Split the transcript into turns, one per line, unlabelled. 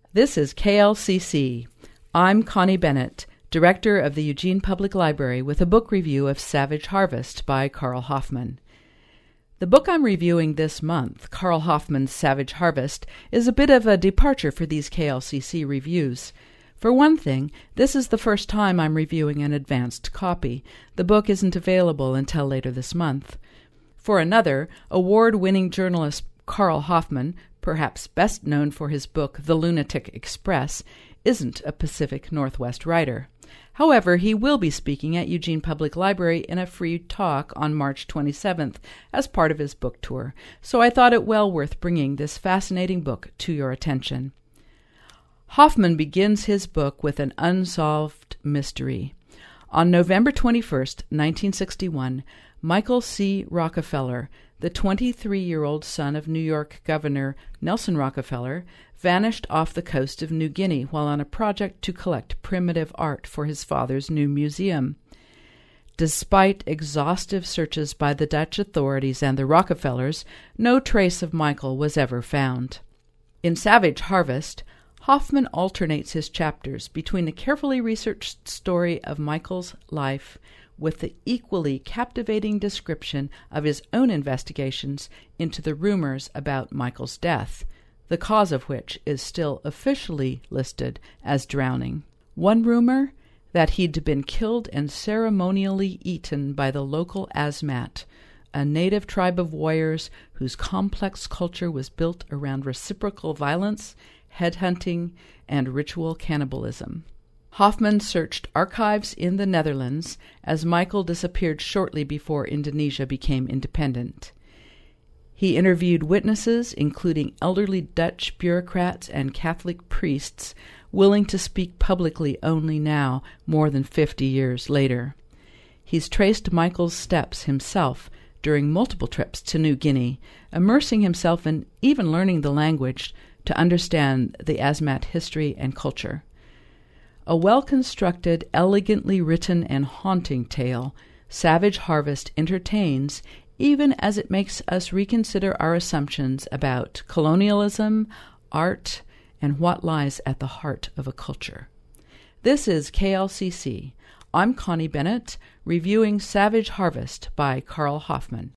This is KLCC. I'm Connie Bennett, Director of the Eugene Public Library, with a book review of Savage Harvest by Carl Hoffman. The book I'm reviewing this month, Carl Hoffman's Savage Harvest, is a bit of a departure for these KLCC reviews. For one thing, this is the first time I'm reviewing an advanced copy. The book isn't available until later this month. For another, award-winning journalist Carl Hoffman, perhaps best known for his book The Lunatic Express, isn't a Pacific Northwest writer. However, he will be speaking at Eugene Public Library in a free talk on March 27th as part of his book tour, so I thought it well worth bringing this fascinating book to your attention. Hoffman begins his book with an unsolved mystery. On November 21st, 1961, Michael C. Rockefeller, the 23-year-old son of New York Governor Nelson Rockefeller, vanished off the coast of New Guinea while on a project to collect primitive art for his father's new museum. Despite exhaustive searches by the Dutch authorities and the Rockefellers, no trace of Michael was ever found. In Savage Harvest, Hoffman alternates his chapters between a carefully researched story of Michael's life with the equally captivating description of his own investigations into the rumors about Michael's death, the cause of which is still officially listed as drowning. One rumor, that he'd been killed and ceremonially eaten by the local Asmat, a native tribe of warriors whose complex culture was built around reciprocal violence, headhunting, and ritual cannibalism. Hoffman searched archives in the Netherlands as Michael disappeared shortly before Indonesia became independent. He interviewed witnesses, including elderly Dutch bureaucrats and Catholic priests, willing to speak publicly only now, more than 50 years later. He's traced Michael's steps himself during multiple trips to New Guinea, immersing himself in even learning the language to understand the Asmat history and culture. A well-constructed, elegantly written, and haunting tale, Savage Harvest entertains even as it makes us reconsider our assumptions about colonialism, art, and what lies at the heart of a culture. This is KLCC. I'm Connie Bennett, reviewing Savage Harvest by Carl Hoffman.